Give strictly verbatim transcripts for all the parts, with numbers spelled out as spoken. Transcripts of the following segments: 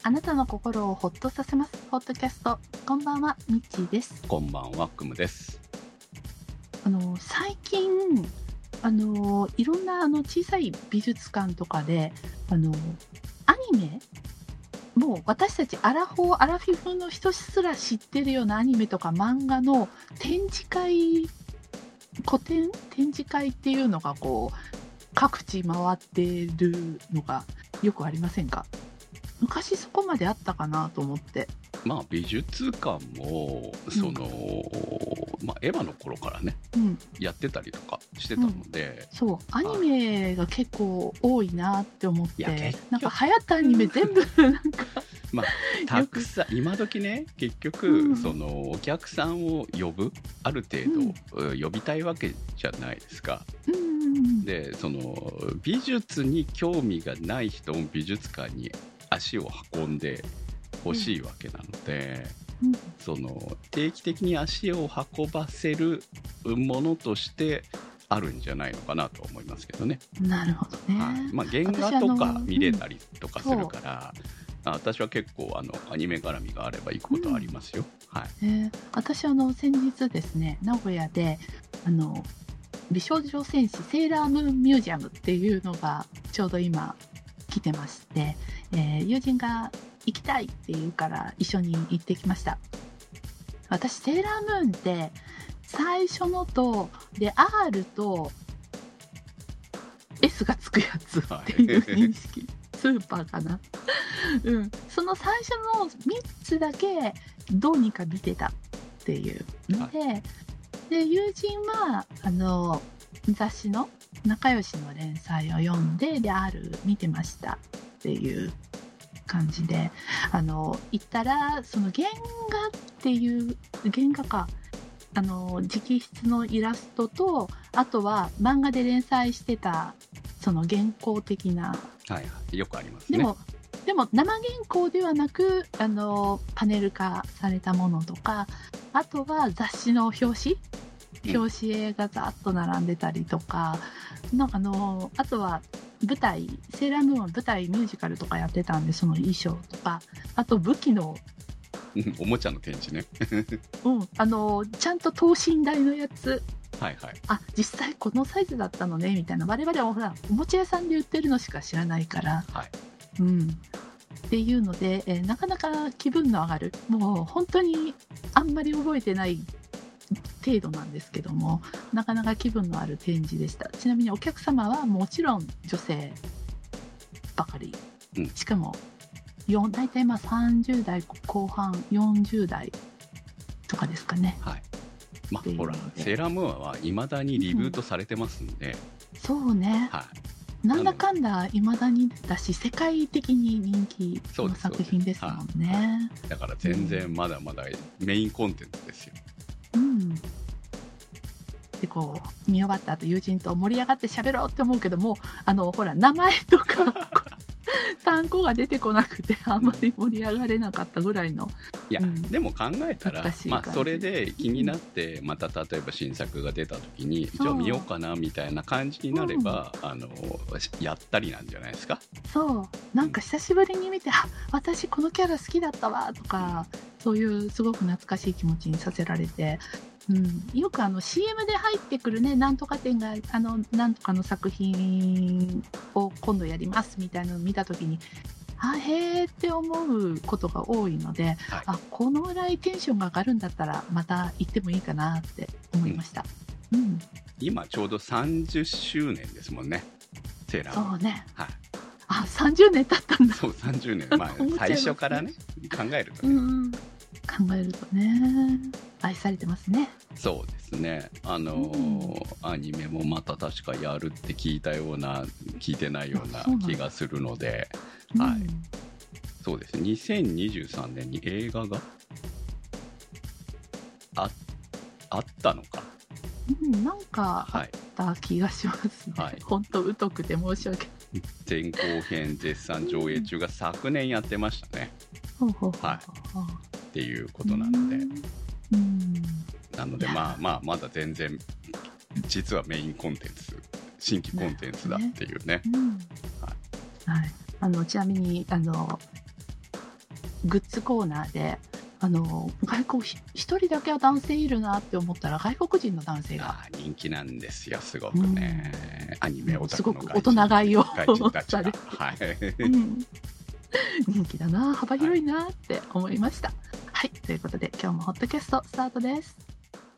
あなたの心をほっとさせますポッドキャスト。こんばんは、みっちーです。 こんばんは、くむです。 あの最近あのいろんなあの小さい美術館とかであのアニメ、もう私たちアラフォーアラフィフの人すら知ってるようなアニメとか漫画の展示会、個展展示会っていうのがこう各地回ってるのがよくありませんか？昔そこまであったかなと思って。 まあ美術館もその、うん、まあ、エヴァの頃からね、うん、やってたりとかしてたので、 うん、そうアニメが結構多いなって思って、なんか流行ったアニメ全部なんかまあたくさん今時ね、結局、うん、そのお客さんを呼ぶある程度、うん、呼びたいわけじゃないですか。うんでその美術に興味がない人も美術館に足を運んで欲しいわけなので、うん、その定期的に足を運ばせるものとしてあるんじゃないのかなと思いますけどね。 なるほどね。 はい、まあ、原画とか見れたりとかするから、うん、私は結構あのアニメ絡みがあれば行くことありますよ。うん、はい。 えー、私あの先日ですね、名古屋であの美少女戦士セーラームーンミュージアムっていうのがちょうど今来てまして、えー、友人が行きたいって言うから一緒に行ってきました。私セーラームーンって最初のとで R と S がつくやつっていう認識スーパーかな、うん、その最初のみっつだけどうにか見てたっていうので、はい、で友人はあの雑誌の仲良しの連載を読んでで R 見てましたっていう感じで、あの言ったらその原画っていう原画かあの直筆のイラストと、あとは漫画で連載してたその原稿的な、 はいはい、よくありますね。 でもでも生原稿ではなくあのパネル化されたものとか、あとは雑誌の表紙表紙絵がざっと並んでたりとか、うん、なんかあのあとは舞台セーラームーンは舞台ミュージカルとかやってたんで、その衣装とか、あと武器のおもちゃの展示ねうん、あのちゃんと等身大のやつ、 はいはい、 あ実際このサイズだったのねみたいな、我々はほらおもちゃ屋さんで売ってるのしか知らないから、はい、うん、っていうので、えー、なかなか気分の上がる、もう本当にあんまり覚えてない程度なんですけども、なかなか気分のある展示でした。ちなみにお客様はもちろん女性ばかり、うん、しかも大体まあさんじゅう代後半よんじゅう代とかですかね。 はい、まあほらセーラームーンは未だにリブートされてますんで、 うん、そうね、はい、なんだかんだ未だにだし世界的に人気の作品ですもんね。 はい、だから全然まだまだメインコンテンツですよ。 うん、でこう見終わった後友人と盛り上がって喋ろうって思うけども、あのほら名前とか単語が出てこなくてあんまり盛り上がれなかったぐらいの。 いや、うん、でも考えたら、まあ、それで気になってまた例えば新作が出た時に、うん、じゃあ見ようかなみたいな感じになれば、うん、あのやったりなんじゃないですか。 そうなんか久しぶりに見て、うん、あ私このキャラ好きだったわとか、そういうすごく懐かしい気持ちにさせられて、うん、よくあの シーエム で入ってくるね、なんとか展があのなんとかの作品を今度やりますみたいなのを見たときに、あへーって思うことが多いので、はい、あこのぐらいテンションが上がるんだったらまた行ってもいいかなって思いました。うんうん、 今ちょうどさんじゅっしゅうねんですもんね、セーラー。 そうね、 はい、 あさんじゅうねん経ったんだ。 そうさんじゅうねん、まあ最初からね考えるとね、 うんうん、考えるとね愛されてますね。 そうですね、あのーうん、アニメもまた確かやるって聞いたような聞いてないような気がするので、はい、うん、そうですね、にせんにじゅうさんねんに映画が あ, あったのか、 うん、なんかあった気がしますね、はい、本当疎くて申し訳ない。 前後編絶賛上映中が昨年やってましたね、うん、はい、っていうことなので、うん、なのでまあまあまだ全然実はメインコンテンツ、新規コンテンツだっていうね、うん、 はいはい、あのちなみにあのグッズコーナーで、あの外国一人だけは男性いるなって思ったら外国人の男性が人気なんですよ、すごくね、うん、アニメオタクのすごく大人買いをされて、はい、うん、 人気だな、幅広いなって思いました。はい、はい、ということで今日もホットキャストスタートです。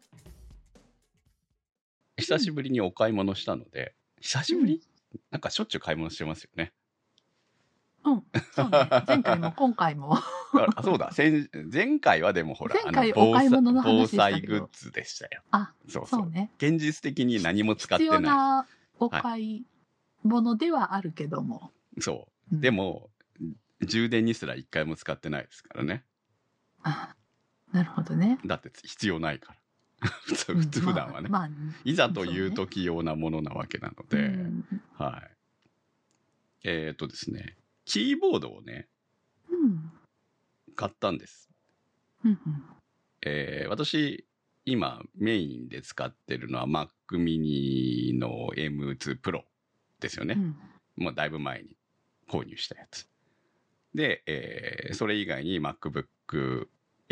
久しぶりにお買い物したので、うん、久しぶり、うん、なんかしょっちゅう買い物してますよね。 うん、そうね。前回も今回もあ、そうだ、前回はでもほら、 前回お買い物の話でしたけど、 防災グッズでしたよ。 あ、 そうそう、 そうね。 現実的に何も使ってない。 必要なお買い物ではあるけども。 はい、そう、うん。でも、充電にすら一回も使ってないですからね。 あ、なるほどね。 だって必要ないから。普通、普通普段はね、まあまあ、いざという時用なものなわけなので、うん、はい。えっとですね、キーボードをね、うん、買ったんです。うんうん、えー、私、今メインで使ってるのは Mac mini の エムツー Pro ですよね。うん、もうだいぶ前に購入したやつ。で、えー、それ以外に MacBook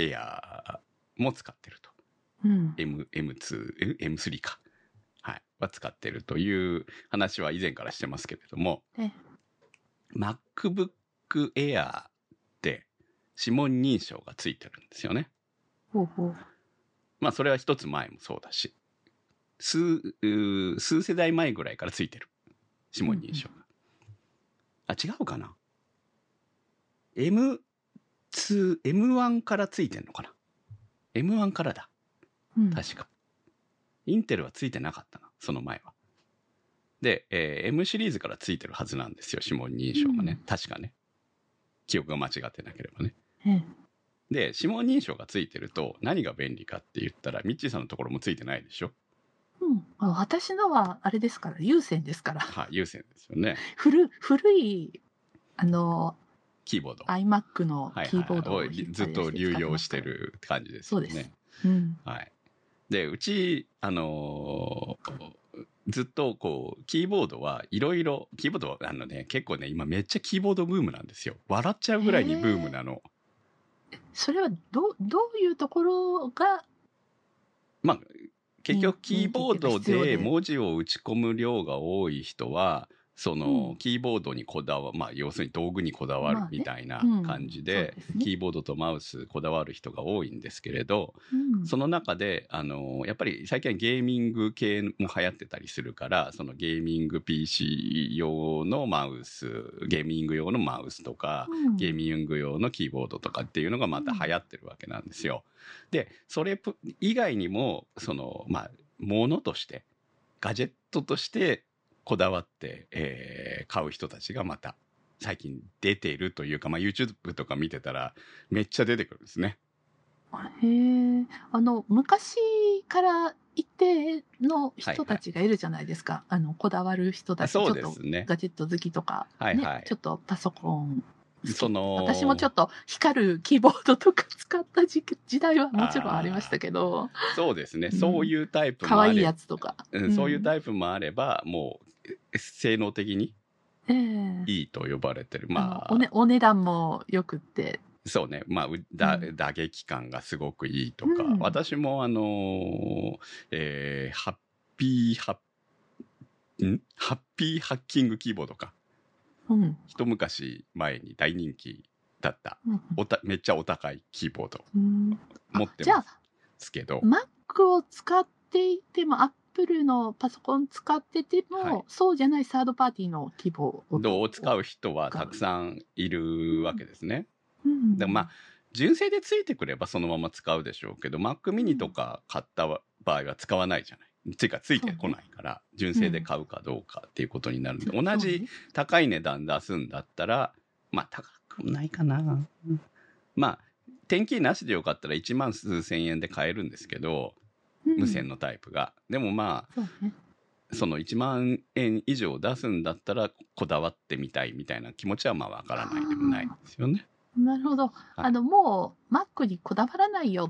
Air も使ってると。うん、M、エムツー、エムスリー か。はい。は使ってるという話は以前からしてますけれども、MacBook Air って指紋認証がついてるんですよね。ほうほう。まあそれは一つ前もそうだし、数、数世代前ぐらいからついてる。指紋認証が。うん、あ、違うかな。エムツー、エムワン からついてんのかな。エムワン からだ。うん、確か。インテルはついてなかったな、その前は。で、えー、M シリーズからついてるはずなんですよ、指紋認証がね。うん、確かね。記憶が間違ってなければね。うん、で、指紋認証がついてると何が便利かって言ったら、ミッチーさんのところもついてないでしょ。 うん、あ、私のはあれですから、有線ですから。 はい、有線ですよね。 古、古い、あの、 キーボード。 iMac のキーボードを、 はいはい、ずっと流用してる感じですよね。 そうです。うん、 はい。で、うち、あのー、ずっとこう、キーボードはいろいろ、キーボードはあのね、結構ね、今めっちゃキーボードブームなんですよ。笑っちゃうぐらいにブームなの。 それはど、どういうところが、 まあ、結局キーボードで文字を打ち込む量が多い人は、その、うん、キーボードにこだわる、まあ要するに道具にこだわるみたいな感じで、まあねうん、ね、キーボードとマウスこだわる人が多いんですけれど、うん、その中で、あの、やっぱり最近はゲーミング系も流行ってたりするから、そのゲーミング ピーシー 用のマウス、ゲーミング用のマウスとか、うん、ゲーミング用のキーボードとかっていうのがまた流行ってるわけなんですよ。で、それ以外にも、その、まあ、ものとして、ガジェットとして、こだわって、えー、買う人たちがまた最近出ているというか、まあ、YouTube とか見てたらめっちゃ出てくるんですね。 へえ、あの昔から一定の人たちがいるじゃないですか、はいはい、あのこだわる人たち、 そうですね、 ちょっとガジェット好きとか、 はいはい、 ね、ちょっとパソコンその私もちょっと光るキーボードとか使った時時代はもちろんありましたけど、 そうですね、うん、そういうタイプもあれば、 可愛いやつとか、 うん、そういうタイプもあれば、もう性能的にいいと呼ばれてる、えー、まあ、 あお、ね、お値段もよくって、 そうね、まあ、だ、打撃感がすごくいいとか、うん、私もあのー、えー、ハッピーハッ、んハッピーハッキングキーボードか。うん、一昔前に大人気だった、うん、おためっちゃお高いキーボード、うん、持ってますけど、 Mac を使っていても Apple のパソコン使ってても、はい、そうじゃないサードパーティーのキーボードを使う人はたくさんいるわけですね、うんうん、でもまあ純正でついてくればそのまま使うでしょうけど Mac mini とか買った場合は使わないじゃない。ついかついてこないから、ね、純正で買うかどうかっていうことになるんで、うん、同じ高い値段出すんだったら、まあ高くもないかな、うん、まあ点キーなしでよかったらいちまん数千円で買えるんですけど、うん、無線のタイプがでもまあ そ,、ね、そのいちまんえん以上出すんだったらこだわってみたいみたいな気持ちはまあわからないでもないんですよね。 なるほど、はい、あのもう Mac にこだわらないよ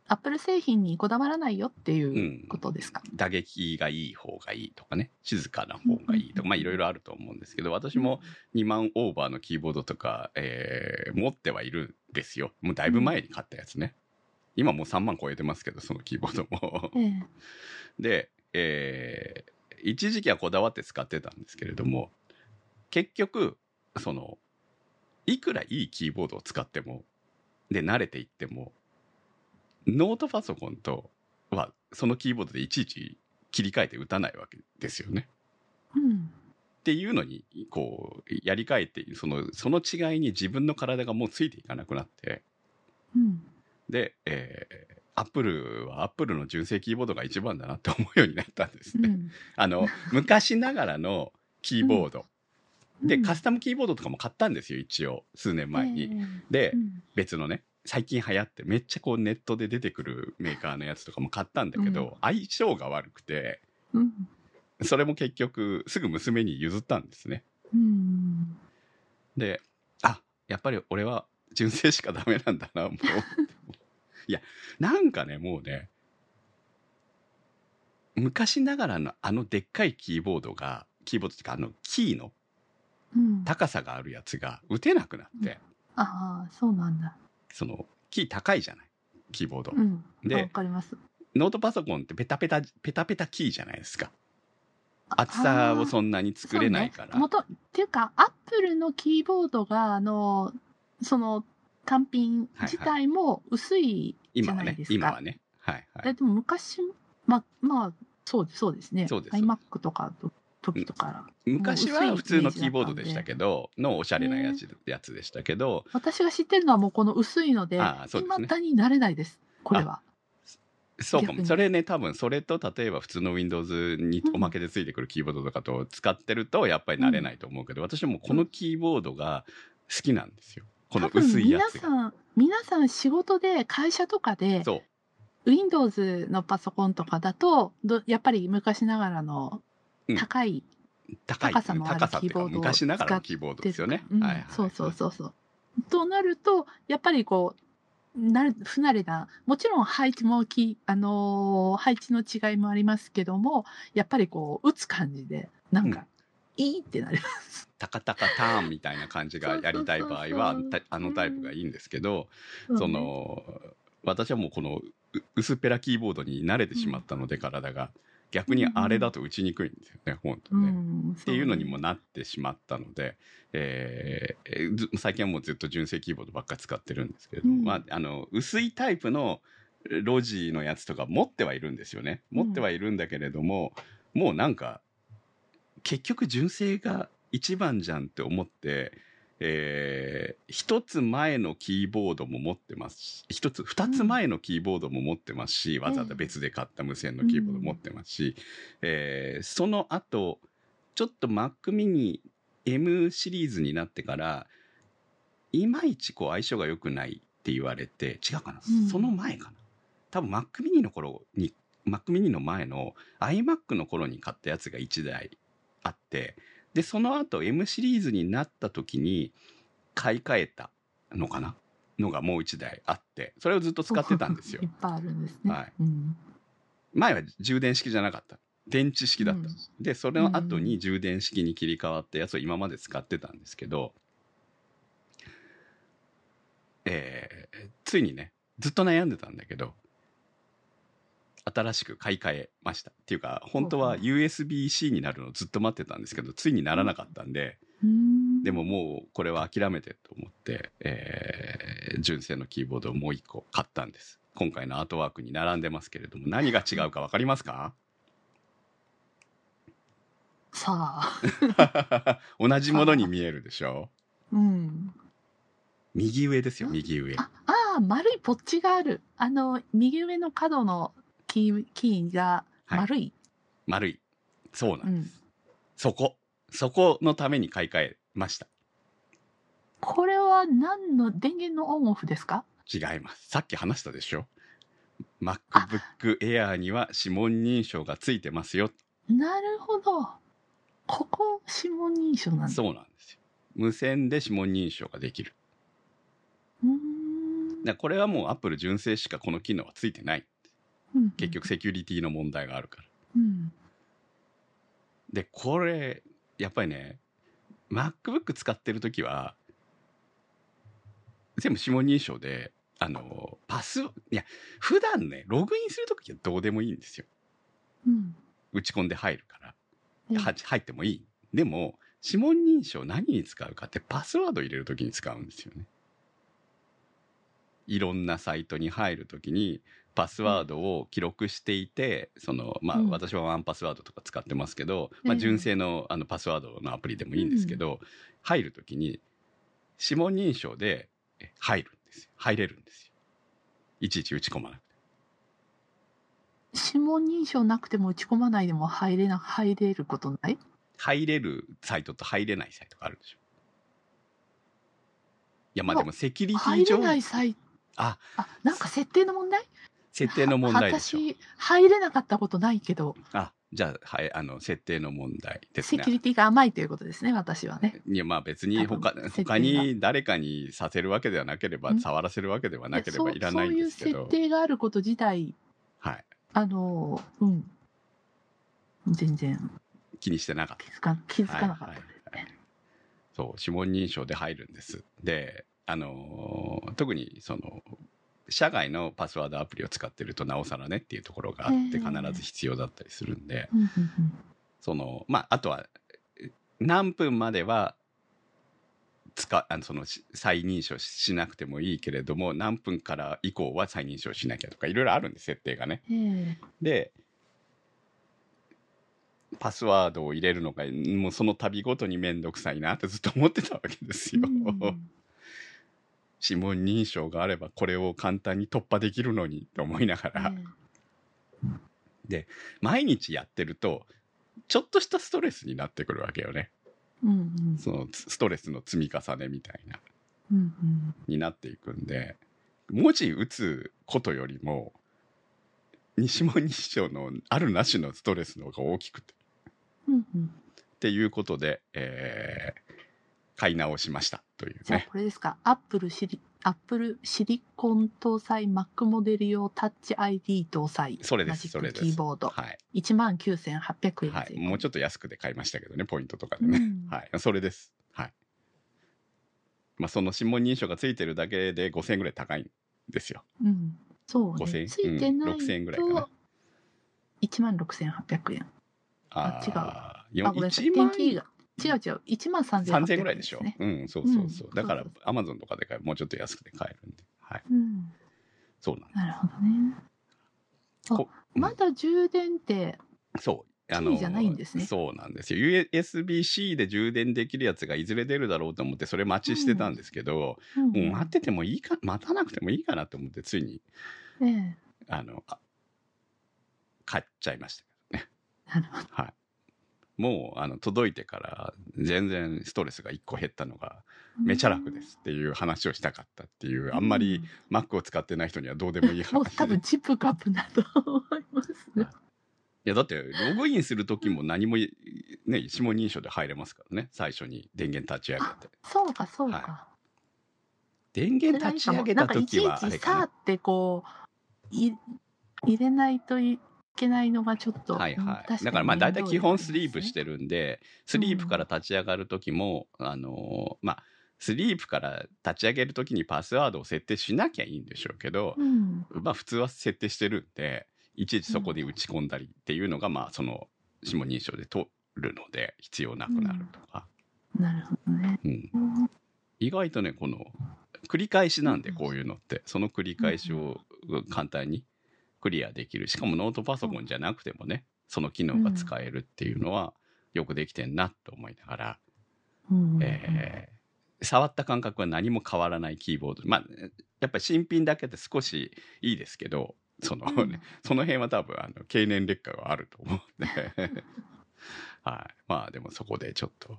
アップル製品にこだわらないよっていうことですか？ うん、打撃がいい方がいいとかね、静かな方がいいとか、まあいろいろあると思うんですけど、私もにまんオーバーのキーボードとか、えー持ってはいるんですよ。もうだいぶ前に買ったやつね。今もうさんまん超えてますけど、そのキーボードも。 ええ、 で、えー一時期はこだわって使ってたんですけれども、結局、その、いくらいいキーボードを使っても、で、慣れていっても、ノートパソコンとはそのキーボードでいちいち切り替えて打たないわけですよね。 うん、 っていうのにこうやり替えてそのその違いに自分の体がもうついていかなくなって、 うん、 で、えー、アップルはアップルの純正キーボードが一番だなって思うようになったんですね。 うん、 あの昔ながらのキーボード、 うん、 でカスタムキーボードとかも買ったんですよ一応数年前に。 ええ、 で、 うん、 別のね最近流行ってめっちゃこうネットで出てくるメーカーのやつとかも買ったんだけど、 うん、 相性が悪くて、 うん、 それも結局すぐ娘に譲ったんですね。 うん、 で、あ、やっぱり俺は純正しかダメなんだな、もう。いや、なんかね、もうね、昔ながらのあのでっかいキーボードが、キーボードっていうかあのキーの高さがあるやつが打てなくなって、うん、 ああ、そうなんだ。 そのキー高いじゃない、キーボード。 うん、 で、 わかります。 ノートパソコンってペタペタペタペタキーじゃないですか。厚さをそんなに作れないから。 ね、元っていうかアップルのキーボードがあのその単品自体も薄いじゃないですか。 今はね、今はね、はいはい。 でも昔ままあそうそうですね。 そうです。 iMac とかの時とか、 うん、昔は普通のキーボードでしたけど、のおしゃれなやつやつでしたけど、 私が知ってるのはもうこの薄いので、いまだになれないです。これは。 そうかも。それね、多分それと例えば普通の Windows におまけでついてくるキーボードとかと使ってるとやっぱり慣れないと思うけど、うん、私もこのキーボードが好きなんですよ。この薄いやつが。 皆さん、皆さん仕事で会社とかで、 そう。 Windows のパソコンとかだと、やっぱり昔ながらの高い、 うん、高い高さのあるキーボードを昔ながらのキーボードですよね。 うん、はいはい、そうそうそうそう。となると、やっぱりこう、な不慣れな、もちろん配置もき、あのー、配置の違いもありますけども、やっぱりこう、打つ感じで、なんか、うん、いいってなります。 タカタカターンみたいな感じがやりたい場合は、あのタイプがいいんですけど、うん、その、私はもうこの薄っぺらキーボードに慣れてしまったので、うん、体が。逆にあれだと打ちにくいんですよね、本当ね、うん、っていうのにもなってしまったので、えー、最近はもうずっと純正キーボードばっかり使ってるんですけれども、うん、まあ、あの薄いタイプのロジのやつとか持ってはいるんですよね。持ってはいるんだけれども、うん、もうなんか結局純正が一番じゃんって思って、えー、一つ前のキーボードも持ってますし、一つ二つ前のキーボードも持ってますし、うん、わざわざ別で買った無線のキーボード持ってますし、うん、えー、その後ちょっと Mac mini M シリーズになってからいまいちこう相性が良くないって言われて、違うかな、うん、その前かな、多分 Mac mini の頃に Mac mini の前の iMac の頃に買ったやつがいちだいあって、でその後 M シリーズになった時に買い替えたのかなのがもう一台あって、それをずっと使ってたんですよ。 いっぱいあるんですね、 はい、 うん、 前は充電式じゃなかった、電池式だった、うん、でそれの後に充電式に切り替わったやつを今まで使ってたんですけど、えー、ついにねずっと悩んでたんだけど新しく買い替えました。っていうか本当は ユーエスビー-C になるのをずっと待ってたんですけど、ついにならなかったんで、うん、でももうこれは諦めてと思って、えー、純正のキーボードをもう一個買ったんです。今回のアートワークに並んでますけれども、何が違うか分かりますか？ さあ同じものに見えるでしょ。 うん、 右上ですよ、右上。 ああ、丸いポッチがある。あの右上の角のキー、キーが丸い、はい、 丸い、そうなんです、うん、そこそこのために買い替えました。 これは何の電源のオンオフですか？ 違います。さっき話したでしょ。 MacBook Air には指紋認証がついてますよ。 なるほど、ここ指紋認証なんだ。 そうなんですよ。無線で指紋認証ができる。 うーんだこれはもうアップル純正しかこの機能はついてない、 うん、 結局セキュリティの問題があるから、 うん、 でこれやっぱりね MacBook 使ってる時は全部指紋認証で、あのパスいや普段ねログインする時はどうでもいいんですよ、 うん、 打ち込んで入るから、 うん、 は入ってもいい。でも指紋認証何に使うかってパスワード入れる時に使うんですよね。いろんなサイトに入る時にパスワードを記録していて、そのまあ、 うん、 私はワンパスワードとか使ってますけど、まあ、純正のあのパスワードのアプリでもいいんですけど、うん、入る時に指紋認証で入るんですよ。入れるんですよ。いちいち打ち込まなくて。 指紋認証なくても打ち込まないでも入れな入れることない？ 入れるサイトと入れないサイトがあるでしょ。いやまあでもセキュリティ上入れないサイト、ああなんか設定の問題？ 設定の問題でしょ。 私入れなかったことないけど。 あじゃあ、はい、あの設定の問題ですね。 セキュリティが甘いということですね、私はね。 いやまあ別に 他, 他に誰かにさせるわけではなければ、触らせるわけではなければいらないんですけど、 そういう設定があること自体、 はい、 あのうん全然気にしてなかった。 気づか気づかなかったですね。はいはいはい、 そう指紋認証で入るんです。であの特にその社外のパスワードアプリを使ってるとなおさらねっていうところがあって必ず必要だったりするんで、そのまああとは何分までは使あのその再認証しなくてもいいけれども何分から以降は再認証しなきゃとかいろいろあるんです設定がね。でパスワードを入れるのがもうその度ごとに面倒くさいなってずっと思ってたわけですよ。指紋認証があればこれを簡単に突破できるのにと思いながら、うん、で毎日やってるとちょっとしたストレスになってくるわけよね、うんうん、そのストレスの積み重ねみたいな、うんうん、になっていくんで文字打つことよりも指紋認証のあるなしのストレスの方が大きくて、うんうん、っていうことで、えー買い直しましたというね。 じゃあこれですか、アップルシリアップルシリコン搭載 Mac モデル用タッチ アイディー 搭載それですそれですキーボード、はい、いちまんきゅうせんはっぴゃくえん、はい、 もうちょっと安くで買いましたけどねポイントとかでね、うん、はいそれです。はい。まあその指紋認証がついてるだけでごせんえんぐらい高いんですよ。 うん、そうね。ついてないと、うん、 ろくせんえんぐらいかな。 いちまんろくせんはっぴゃくえん。あ違う。あごめんなさい。電気が違う違ういちまんさんぜんはっぴゃくえん、ね、さんぜんえんぐらいでしょ。 うんそうそうそう、うん、だからアマゾンとかで買えばもうちょっと安くで買えるんで、はい、うん、そうなんです。 なるほどね。あ、まだ充電ってそうあのじゃないんですね。 そうなんですよ。 ユーエスビー-C で充電できるやつがいずれ出るだろうと思ってそれ待ちしてたんですけど、うんうん、もう待っててもいいか待たなくてもいいかなと思ってついに、ええ、あのあ買っちゃいましたけどね。なるほど。はい。もうあの届いてから全然ストレスがいっこ減ったのがめちゃ楽ですっていう話をしたかったっていう、うん、あんまり Mac を使ってない人にはどうでもいい話。もう多分チップカップだと思いますね。 いやだってログインする時も何もね指紋認証で入れますからね最初に電源立ち上げて。 そうかそうか、はい、 電源立ち上げた時はあれかな。なんかいちいちさーってこうい入れないといけないのがちょっと、 はいはい、だからまあ大体基本スリープしてるんで、スリープから立ち上がる時も、うん、あのまあスリープから立ち上げる時にパスワードを設定しなきゃいいんでしょうけど、うん、まあ普通は設定してるんでいちいちそこで打ち込んだりっていうのが、うん、まあその指紋認証で通るので必要なくなるとか、 うん、なるほどね、うん、 意外とねこの繰り返しなんでこういうのってその繰り返しを簡単にクリアできる。しかもノートパソコンじゃなくてもねその機能が使えるっていうのはよくできてんなと思いながら、うんえー、触った感覚は何も変わらないキーボード。まあやっぱり新品だけで少しいいですけどその、ねうん、その辺は多分あの経年劣化があると思うんではい、まあでもそこでちょっと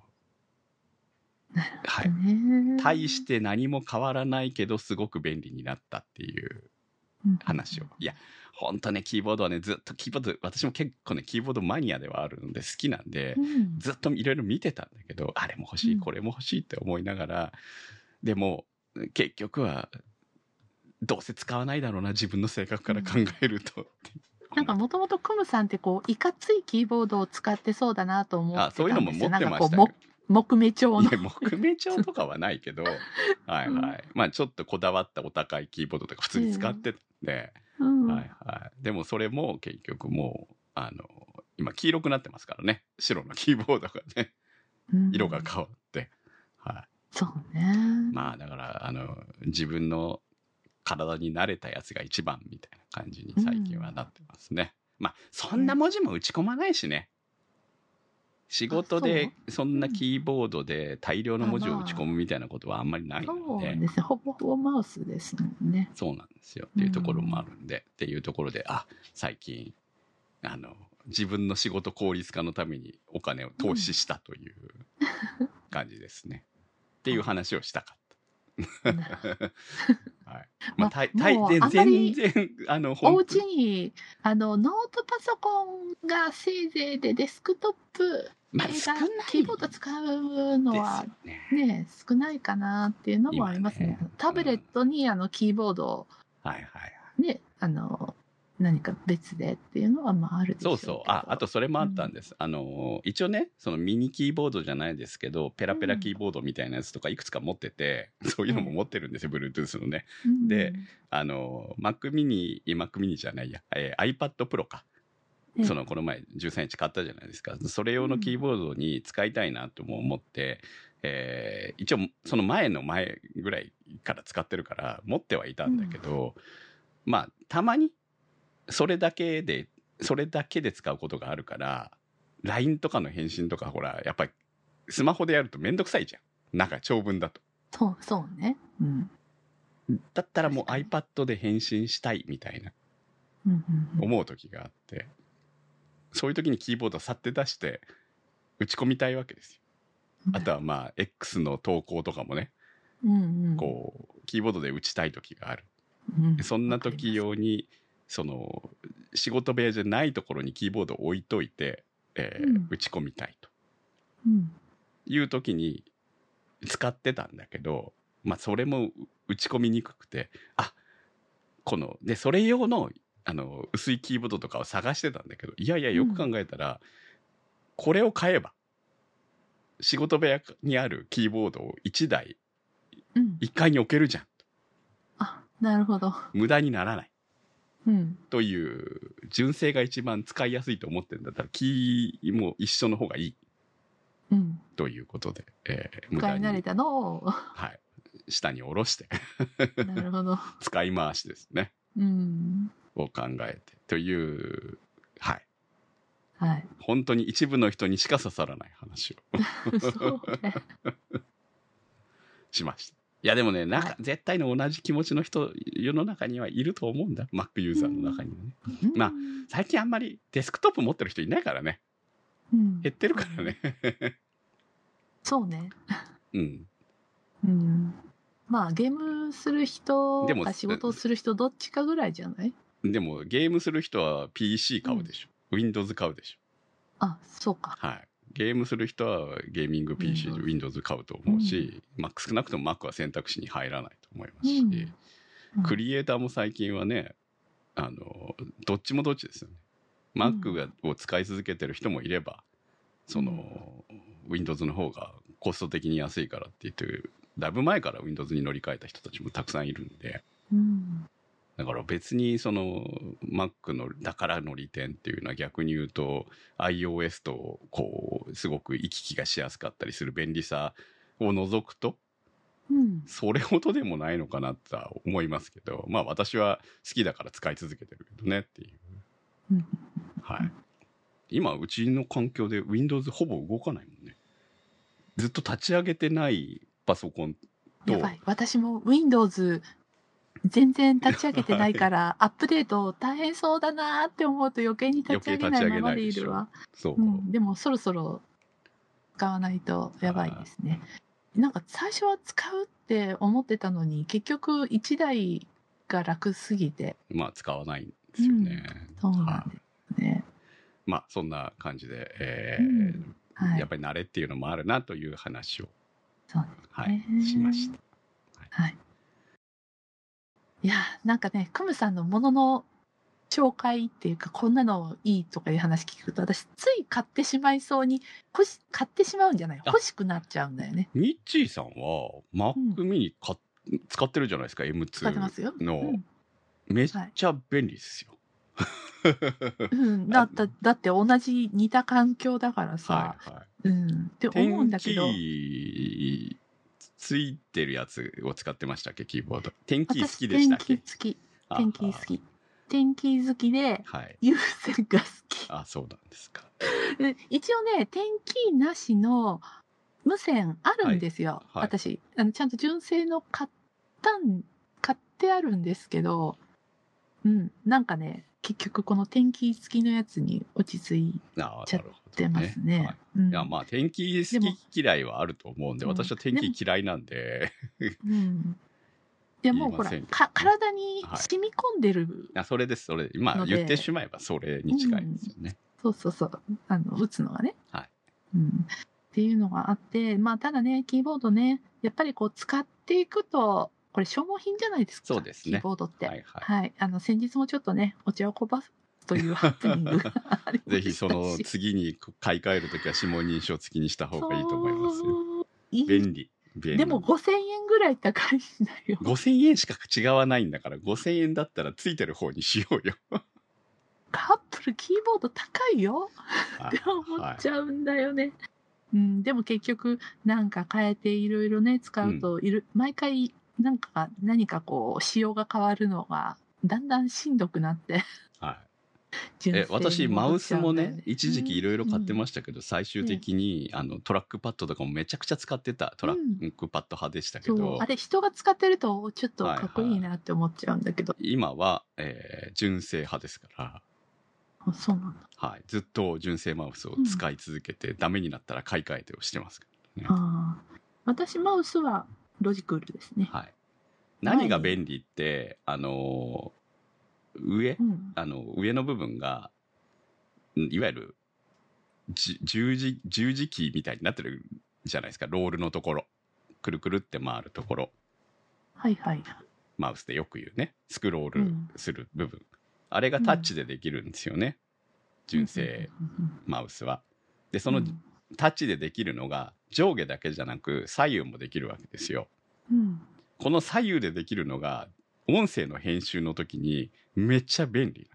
はい、大して何も変わらないけどすごく便利になったっていう話を、うん、いや本当ねキーボードはねずっとキーボード私も結構ねキーボードマニアではあるので好きなんで、うん、ずっといろいろ見てたんだけどあれも欲しいこれも欲しいって思いながら、うん、でも結局はどうせ使わないだろうな自分の性格から考えると、うん、 なんかもともとクムさんってこういかついキーボードを使ってそうだなと思ってたんですよ。 あ、そういうのも持ってましたよ。 なんかこう木目調の。 いや木目調とかはないけどはいはい、うん、まあちょっとこだわったお高いキーボードとか普通に使ってたんで、うん、はいはい。でもそれも結局もうあの今黄色くなってますからね、白のキーボードがね、うん、色が変わって、はい。 そうね。 まあだからあの自分の体に慣れたやつが一番みたいな感じに最近はなってますね、うん、まあそんな文字も打ち込まないしね、仕事でそんなキーボードで大量の文字を打ち込むみたいなことはあんまりないので、 そうですね、ほぼほぼマウスですもんね。 そうなんですよっていうところもあるんで、うん、っていうところで、あ、最近あの自分の仕事効率化のためにお金を投資したという感じですね、うん、っていう話をしたかった。はいまあ、たい全然あのお家にあのノートパソコンがせいぜいでデスクトップまあ、少ないキーボード使うのは ね, ね少ないかなっていうのもありますね。ねタブレットにあのキーボードを、 うん、はいはいはい、 ね、あの何か別でっていうのはまああるでしょうけど。 そうそう、あ、あとそれもあったんです、うん、あの一応ねそのミニキーボードじゃないですけどペラペラキーボードみたいなやつとかいくつか持ってて、うん、そういうのも持ってるんですよ、うん、Bluetooth のね、うん、であの Mac mini Mac mini じゃないや、えー、iPad Pro か、そのこの前じゅうさんインチ買ったじゃないですか、それ用のキーボードに使いたいなとも思って、えー、一応その前の前ぐらいから使ってるから持ってはいたんだけど、うん、まあたまにそれだけでそれだけで使うことがあるから ライン とかの返信とかほらやっぱりスマホでやるとめんどくさいじゃん、なんか長文だと。 そうそうね、うん、 だったらもう iPad で返信したいみたいな思う時があって、そういう時にキーボードをさって出して打ち込みたいわけですよ。あとはまあ X の投稿とかもね、うんうん、こうキーボードで打ちたい時がある、うん、そんな時用にその仕事部屋じゃないところにキーボードを置いといて、えーうん、打ち込みたいと、うん、いう時に使ってたんだけど、まあそれも打ち込みにくくて、あこのでそれ用のあの薄いキーボードとかを探してたんだけど、いやいやよく考えたら、うん、これを買えば仕事部屋にあるキーボードをいちだいいっかいに置けるじゃん、うん、 あなるほど、 無駄にならない、 うん、 という純正が一番使いやすいと思ってるんだったらキーも一緒の方がいい、うん、ということで、えー、無駄に使い慣れたのを、 はい、下に下ろしてなるほど使い回しですね、うん、を考えてというはい、はい、本当に一部の人にしか刺さらない話をそうねしました。いやでもね、なんか、はい、絶対に同じ気持ちの人世の中にはいると思うんだ、 Mac ユーザーの中にはね、うん、まあ最近あんまりデスクトップ持ってる人いないからね、うん、減ってるからねそうねうん、 うん、まあゲームする人か仕事をする人どっちかぐらいじゃない？ でもゲームする人は ピーシー 買うでしょ、うん、Windows 買うでしょ。 あ、そうか。 はい。ゲームする人はゲーミング ピーシー で Windows 買うと思うし、うん、まあ少なくとも Mac は選択肢に入らないと思いますし、うんうん、クリエイターも最近はね、あのどっちもどっちですよね。Mac がを使い続けてる人もいれば、その、うん、Windows の方がコスト的に安いからって言ってだいぶ前から Windows に乗り換えた人たちもたくさんいるんで、うん、だから別にその Mac のだからの利点っていうのは逆に言うと iOS とこうすごく行き来がしやすかったりする便利さを除くと、うん、それほどでもないのかなとは思いますけど、まあ私は好きだから使い続けてるけどねっていう、うん、はい。今うちの環境で Windows ほぼ動かないもんね。ずっと立ち上げてないパソコンと、 やばい、私も Windows 全然立ち上げてないから、はい、アップデート大変そうだなって思うと余計に立ち上げないままでいるわ。そう、うん、でもそろそろ使わないとやばいですね。なんか最初は使うって思ってたのに結局いちだいが楽すぎてまあ使わないんですよね、 うん、そうなんですね、はい、 まあそんな感じで、えーうんはい、やっぱり慣れっていうのもあるなという話を、 そうですね、 はい、しました、 はい、はい。 いや、なんかね、クムさんのものの紹介っていうか、こんなのいいとかいう話聞くと、私、つい買ってしまいそうに、欲し買ってしまうんじゃない欲しくなっちゃうんだよね。 ミッチーさんは Mac mini か、うん、使ってるじゃないですか、エムツー の。 使ってますよ。うん、 めっちゃ便利ですよ。 はい、うん、だっただって同じ似た環境だからさ、 はいはい、 うん、って思うんだけど。 テンキーついてるやつを使ってましたっけ、キーボード。テンキー好きでしたっけ。 テンキー好き。テンキー好き。テンキー好きで、はい、有線が好き。 あ、そうなんですか。 一応ね、テンキーなしの無線あるんですよ。はいはい、私あの。ちゃんと純正の買ったん、買ってあるんですけど、うん、なんかね、結局このテンキー付きのやつに落ち着いちゃってますね。ね、はい、うん、いや、 まあテンキー好き嫌いはあると思うんで、私はテンキー嫌いなんで。 うん。いやもうほらか体に染み込んでる、 はい、あ、それです、それ。まあ言ってしまえばそれに近いですよね。 うん、そうそうそう、あの打つのがね。 はい。 うん。っていうのがあって、まあただね、キーボードね、やっぱりこう使っていくと。これ消耗品じゃないですか。 そうですね。 キーボードって。 はいはい。 はい、あの先日もちょっとね、お茶をこぼすというハプニングがありましたし。 ぜひその次に買い替えるときは指紋認証付きにした方がいいと思いますよ。便利。便利。 でもごせんえんぐらい高いんだよ。 ごせんえんしか違わないんだから、ごせんえんだったらついてる方にしようよ。 カップルキーボード高いよって思っちゃうんだよね。はい、うん、でも結局なんか変えていろいろね使うといる、うん、毎回なんか何かこう仕様が変わるのがだんだんしんどくなって、 はい、え私マウスもね一時期いろいろ買ってましたけど、 うん、 最終的に、ね、あのトラックパッドとかもめちゃくちゃ使ってたトラックパッド派でしたけど、 うん、あれ人が使ってるとちょっとかっこいいなって思っちゃうんだけど、 はいはい、今は、えー、純正派ですから。 あ、そうなんだ。 はい、ずっと純正マウスを使い続けて、うん、ダメになったら買い替えてをしてますからね。 あ、私マウスはロジクールですね。 はい、何が便利って、あの上、うん、あの上の部分がいわゆる十字十字キーみたいになってるじゃないですか。ロールのところくるくるって回るところ、 はいはい、 マウスでよく言うね、スクロールする部分、うん、あれがタッチでできるんですよね、うん、純正マウスは。でそのタッチでできるのが上下だけじゃなく左右もできるわけですよ、うん、この左右でできるのが音声の編集の時にめっちゃ便利なんです。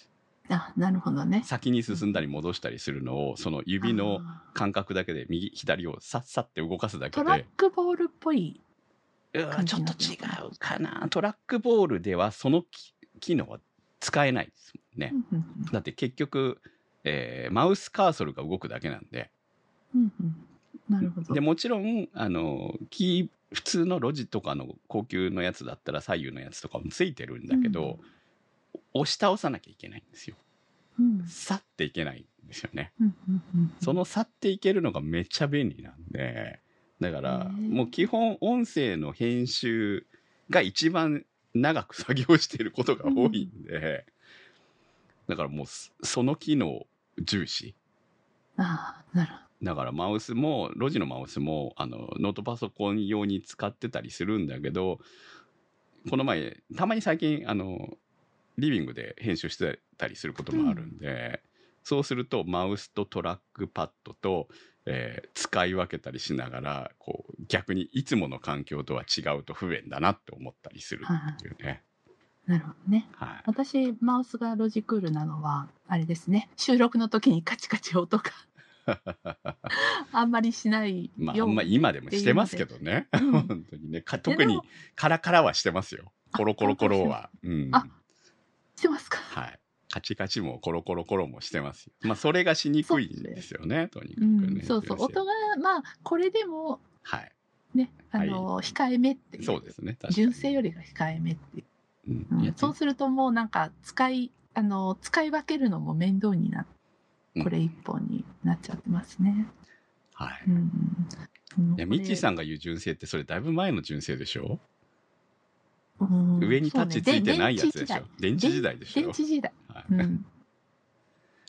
あ、なるほどね。 先に進んだり戻したりするのをその指の感覚だけで右左をさっさって動かすだけで。 トラックボールっぽい感じ。ちょっと違うかな。トラックボールではその機能は使えないですもんね。だって結局、えー、マウスカーソルが動くだけなんで。 うんうん、なるほど。 でもちろんあのキー普通のロジとかの高級のやつだったら左右のやつとかもついてるんだけど、うん、押し倒さなきゃいけないんですよ、うん、去っていけないんですよね、うんうんうん、その去っていけるのがめっちゃ便利なんで、だからもう基本音声の編集が一番長く作業していることが多いんで、うん、だからもうその機能重視。 ああ、なるほど。 だからマウスもロジのマウスもあのノートパソコン用に使ってたりするんだけど、この前たまに最近あのリビングで編集してたりすることもあるんで、うん、そうするとマウスとトラックパッドと、えー、使い分けたりしながらこう逆にいつもの環境とは違うと不便だなって思ったりするっていうね。 なるほどね、はい、私マウスがロジクールなのはあれですね、収録の時にカチカチ音があんまりしないように、 まあ、あんま今でもしてますけどね、うん、本当にね、特にカラカラはしてますよ、コロコロコロは。うん、 あ、してますか。 はい、カチカチもコロコロコロもしてますよ。まあそれがしにくいんですよね、とにかくね、 うん、そうそう、音がまあこれでもはいね、あの、はい、控えめっていう、 そうですね、 純正よりが控えめっていう、うんうん、そうするともうなんか使いあの使い分けるのも面倒になってこれ一本になっちゃってますね。 はい。うんうん、いやミッチーさんが言う純正ってそれだいぶ前の純正でしょ。うん、上にタッチついてないやつでしょ。電池時代でしょ。 電池時代。はい、うん、 あ、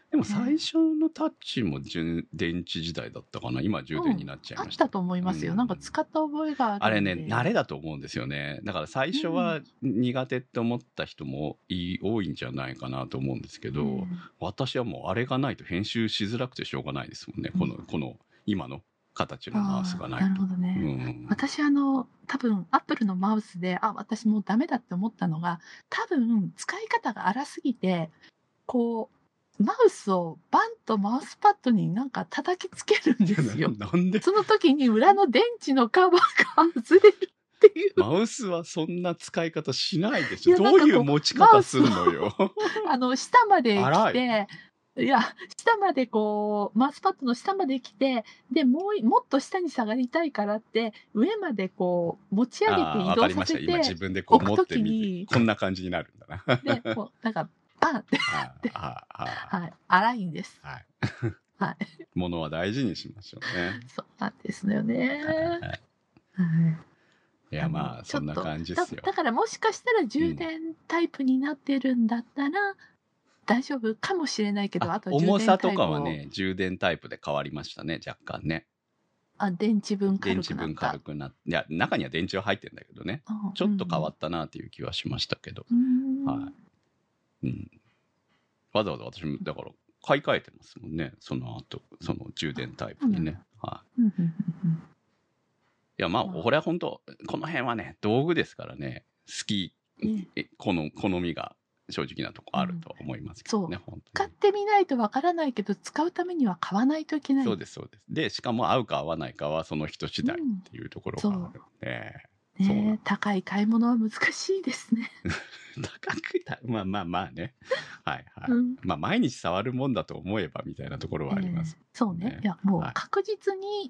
でも最初のタッチも充電池時代だったかな。今充電になっちゃいました。 うん、あったと思いますよ、うん、なんか使った覚えがあるんで。 あれね、慣れだと思うんですよね。だから最初は苦手って思った人もい多いんじゃないかなと思うんですけど、うん、私はもうあれがないと編集しづらくてしょうがないですもんね。うん、このこの今の形のマウスがないと。 なるほどね。うん、私あの多分アップルのマウスで、あ、私もうダメだって思ったのが、多分使い方が荒すぎて、こうマウスをバンとマウスパッドになんか叩きつけるんですよ。 なんで？ その時に裏の電池のカバーが外れるっていう。 マウスはそんな使い方しないでしょ。どういう持ち方するのよ。 あの下まで来て、いや下までこうマウスパッドの下まで来て、でもうもっと下に下がりたいからって上までこう持ち上げて移動させて、 今自分でこう持ってみてこんな感じになるんだな。 でこうなんかバンってはい、荒いんです。はい。はい。 物は大事にしましょうね。 そうなんですよね。はい。 いやまあそんな感じですよ。 だからもしかしたら充電タイプになってるんだったら、大丈夫かもしれないけど、あと重さとかはね充電タイプで変わりましたね、若干ね。 あ、電池分軽くなった。電池分軽くなって、いや中には電池は入ってるんだけどね、ちょっと変わったなっていう気はしましたけど、はい。うん、わざわざ私もだから買い替えてますもんね、その後その充電タイプにね。はい。いやまあこれは本当この辺はね道具ですからね、好き、ね、この好みが正直なとこあると思いますけどね、うん、本当に使ってみないとわからないけど使うためには買わないといけない。 そうですそうです。でしかも合うか合わないかはその人次第っていうところがあるので、 うん、ね、高い買い物は難しいですね。 高くたまあまあまあね、はいはい、うん、まあ毎日触るもんだと思えばみたいなところはあります、 ね、えー、そうね、いやもう確実に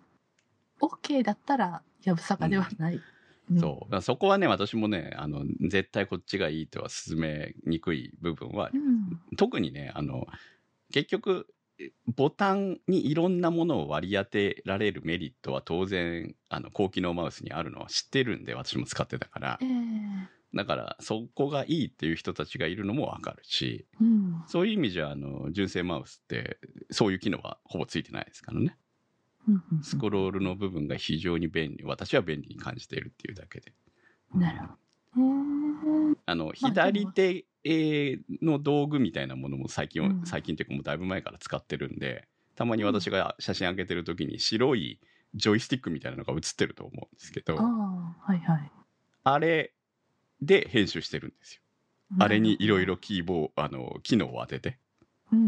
OK だったらやぶさかではない、 うん、そうだそこはね私もねあの絶対こっちがいいとは勧めにくい部分は、うん、特にねあの結局ボタンにいろんなものを割り当てられるメリットは当然あの高機能マウスにあるのは知ってるんで私も使ってたから、えー、だからそこがいいっていう人たちがいるのも分かるし、うん、そういう意味じゃあの純正マウスってそういう機能はほぼついてないですからね、うんうんうん、スクロールの部分が非常に便利、私は便利に感じているっていうだけで。 なるほど。 あの左手の道具みたいなものも最近、うん、最近というかもうだいぶ前から使ってるんで、たまに私が写真上げてる時に白いジョイスティックみたいなのが映ってると思うんですけど、 あ、はいはい、 あれで編集してるんですよ。あれにいろいろキーボードあの機能を当てて、うんうん、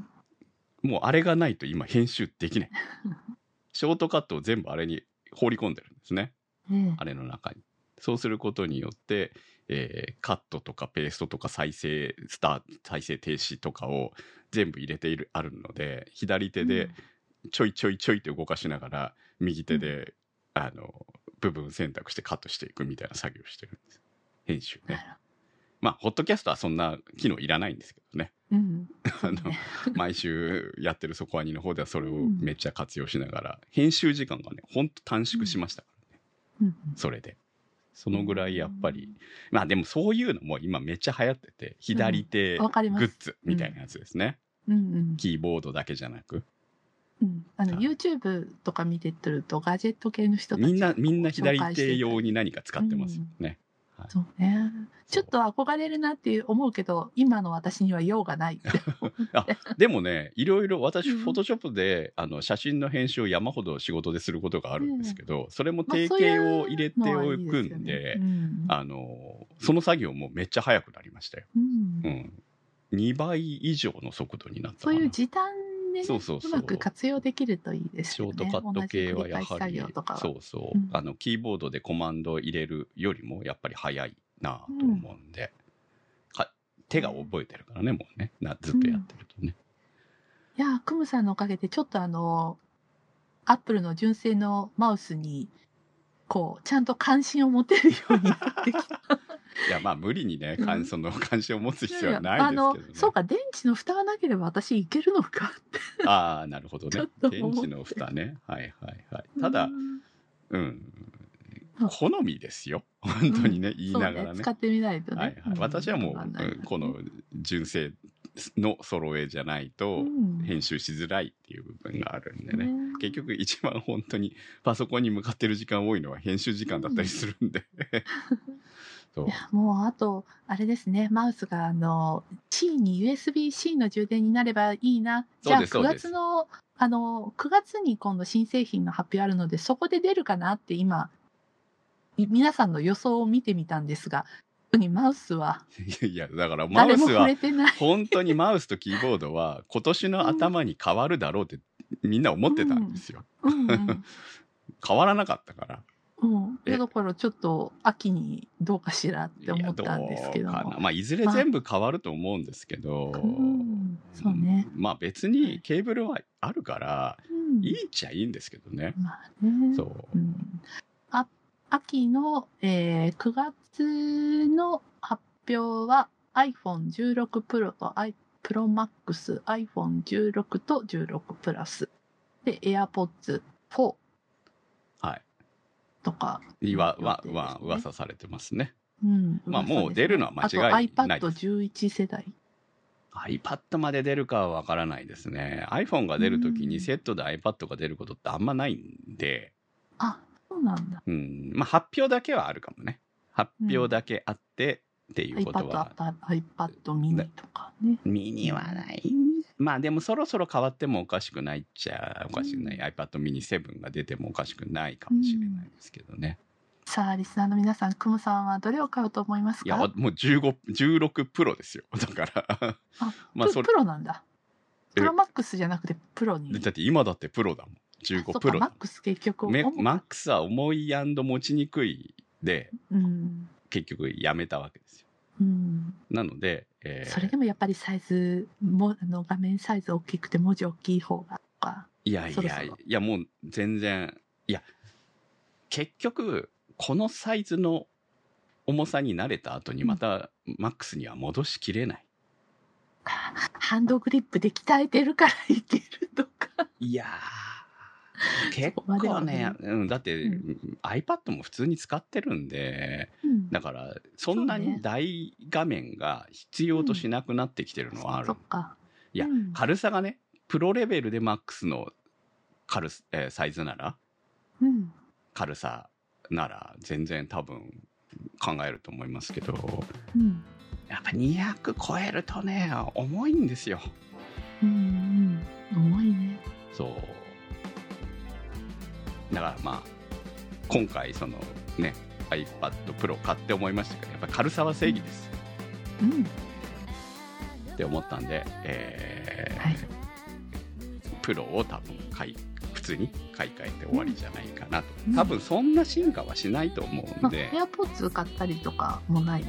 もうあれがないと今編集できない。ショートカットを全部あれに放り込んでるんですね、うん、あれの中に。そうすることによって、えー、カットとかペーストとか再生スタート再生停止とかを全部入れているあるので、左手でちょいちょいちょいって動かしながら右手で、うん、あの部分選択してカットしていくみたいな作業をしてるんです、編集ね。まあホットキャストはそんな機能いらないんですけどね、うん、あの毎週やってるそこアニの方ではそれをめっちゃ活用しながら、編集時間がねほんと短縮しましたからね、うん、それでそのぐらいやっぱり、まあでもそういうのも今めっちゃ流行ってて、左手グッズみたいなやつですね、うんうんうん、キーボードだけじゃなく、 うん、あの YouTube とか見てってるとガジェット系の人たちみんなみんな左手用に何か使ってますよね、 うん、はい、そうね。ちょっと憧れるなって思うけど今の私には用がないってあでもねいろいろ私フォトショップで、うん、あの写真の編集を山ほど仕事ですることがあるんですけど、うん、それも定型を入れておくんで、あのその作業もめっちゃ早くなりましたよ、うんうん、にばい以上の速度になったかな。 そういう時短で、ね、そうそうそううまく活用できるといいですよね。 ショートカット系はやはりそうそう、うん、あのキーボードでコマンドを入れるよりもやっぱり早いなと思うんで、うん、手が覚えてるからねもうねなずっとやってるとね、 うん、いやクムさんのおかげでちょっとあのアップルの純正のマウスにこうちゃんと関心を持てるようになってきたいやまあ無理にね、うん、その関心を持つ必要はないですけどね。あのそうか電池の蓋がなければ私いけるのかってああなるほどね、電池の蓋ね、はいはいはい。ただうん、うん好みですよ本当にね、うん、言いながら ね, ね使ってみないとね、 はいはい、私はもう、うん、この純正の揃えじゃないと編集しづらいっていう部分があるんでね、うん、結局一番本当にパソコンに向かってる時間多いのは編集時間だったりするんで、うんそういやもうあとあれですね、マウスがあの C に ユーエスビー-C の充電になればいいな。じゃあくがつのあのくがつに今度新製品の発表あるのでそこで出るかなって今皆さんの予想を見てみたんですが、特にマウスはいやいやだからマウスは本当にマウスとキーボードは今年の頭に変わるだろうってみんな思ってたんですよ、うんうんうん、変わらなかったからうん、だからちょっと秋にどうかしらって思ったんですけども、いやどうかな、 まあ、いずれ全部変わると思うんですけど、まあうん、そうね、 まあ別にケーブルはあるから、うん、いいっちゃいいんですけどね、 まあね、 そう、 うん、あ秋の、えー、くがつの発表は アイフォンじゅうろく Pro と Pro Max、アイフォンじゅうろく とじゅうろくプラスで AirPods フォーはいとか、 ね、わわわ噂されてますね。 うん、 まあもう出るのは間違いないです。 あと アイパッドじゅういち 世代。 iPad まで出るかはわからないですね。iPhone が出るときにセットで iPad が出ることってあんまないんで。 うん、あ、そうなんだ。 うん、まあ発表だけはあるかもね。発表だけあってっていうことは。 うん、iPad、iPad ミニとかね。 ミニはない。まあでもそろそろ変わってもおかしくないっちゃおかしくない、うん、iPad mini セブンが出てもおかしくないかもしれないですけどね、 うん、さあリスナーの皆さん、クムさんはどれを買うと思いますか？ いやもうじゅうご、じゅうろくプロですよ。だからあ、まあ、それプロなんだ。プロマックスじゃなくてプロに。 だって今だってプロだもん。じゅうごプロだもん。 マックス結局マックスは重い&持ちにくいで、うん、結局やめたわけですよ。うん、なので、 えー、それでもやっぱりサイズもあの画面サイズ大きくて文字大きい方がとか、 いやいやそろそろいやもう全然いや結局このサイズの重さに慣れた後にまたマックスには戻しきれない、 うん、ハンドグリップで鍛えてるからいけるとかいや結構ね、うん、だって、うん、iPad も普通に使ってるんで、うん、だからそんなに大画面が必要としなくなってきてるのはある、うん、いや、うん、軽さがねプロレベルでマックスの軽、えー、サイズなら、うん、軽さなら全然多分考えると思いますけど、うん、やっぱにひゃく超えるとね重いんですよ。 うんうん、重いね。 そうだからまあ今回そのね iPad Pro 買って思いましたけど、やっぱ軽さは正義です、うん、って思ったんで、えーはい、プロを多分買い普通に買い替えて終わりじゃないかなと、うん、多分そんな進化はしないと思うんで、 まあ、AirPods 買ったりとかもない？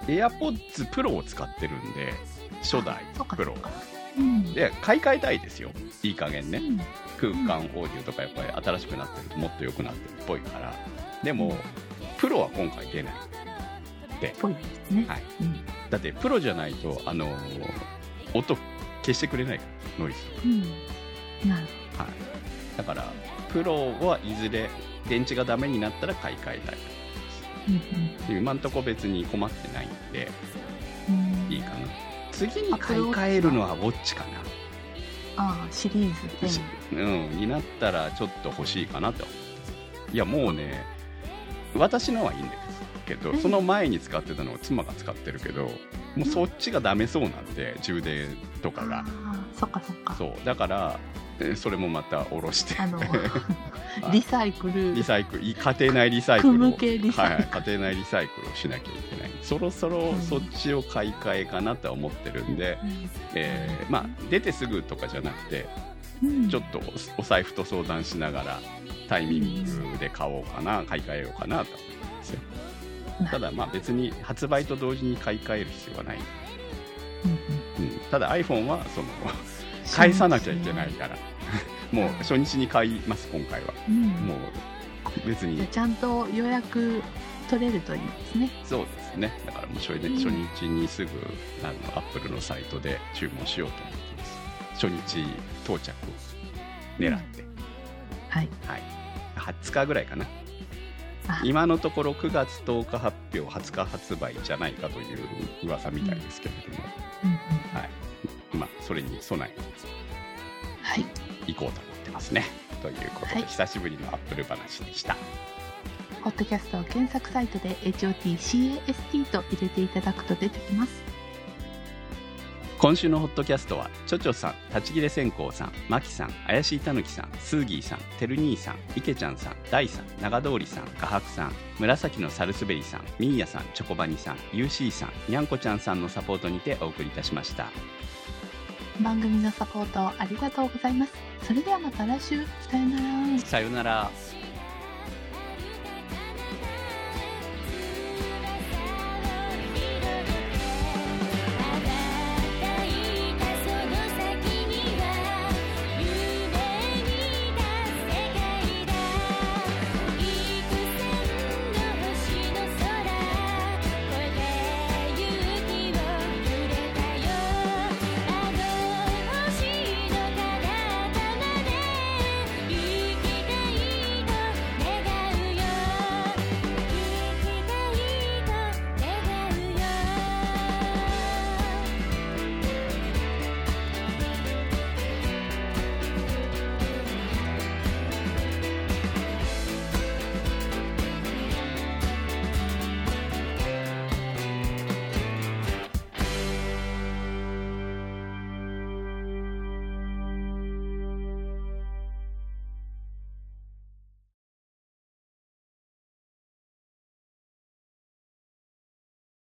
AirPods Pro を使ってるんで初代プロうん、で買い替えたいですよ、いい加減ね、うん、空間放流とかやっぱり新しくなってるともっと良くなってるっぽいから。でも、うん、プロは今回出ないでぽいですね、 はいうん、だってプロじゃないとあのー、音消してくれないからノイズ、うん、なるほど、はい、だからプロはいずれ電池がダメになったら買い替えたい、うんうん、今んとこ別に困ってないんで、うん、いいかな。次に買い替えるのはウォッチかな。 ああシリーズで、うん、になったらちょっと欲しいかなと。いやもうね私のはいいんですけど、その前に使ってたのを妻が使ってるけど、もうそっちがダメそうなんで、うん、充電とかが。 あそっかそっか。 そうだからそれもまた下ろしてあのリサイクルリサイクル家庭内リサイクルを、 はい、家庭内リサイクルをしなきゃいけない。そろそろそっちを買い替えかなとは思ってるんで、うんえー、まあ出てすぐとかじゃなくて、うん、ちょっとお財布と相談しながらタイミングで買おうかな、買い替えようかなと思うんですよ。ただまあ別に発売と同時に買い替える必要はない、うんうん、ただ iPhone はその返さなきゃいけないからもう初日に買います今回は、うん、もう別にちゃんと予約取れるといいですね。 そうですね。だからもう初日にすぐあのアップルのサイトで注文しようと思ってます。初日到着を狙って、うん、はい、はい、はつかぐらいかな。今のところくがつとおか発表はつか発売じゃないかという噂みたいですけれども、うんうんはい、 それに備えて、 はい、 行こうと思ってますね。ということで、はい、久しぶりのアップル話でした。 ポッドキャストを検索サイトで エイチオーティーシーエーエスティー と入れていただくと出てきます。 今週のホットキャストはちょちょさん、立ち切れ線香さん、まきさん、怪しいたぬきさん、スーギーさん、てる兄さん、いけちゃんさん、ダイさん、長通りさん、画伯さん、紫のサルスベリさん、ミーヤさん、チョコバニさん、ユーシーさん、にゃんこちゃんさんのサポートにてお送りいたしました。 番組のサポートありがとうございます。それではまた来週。さよなら。 さよなら。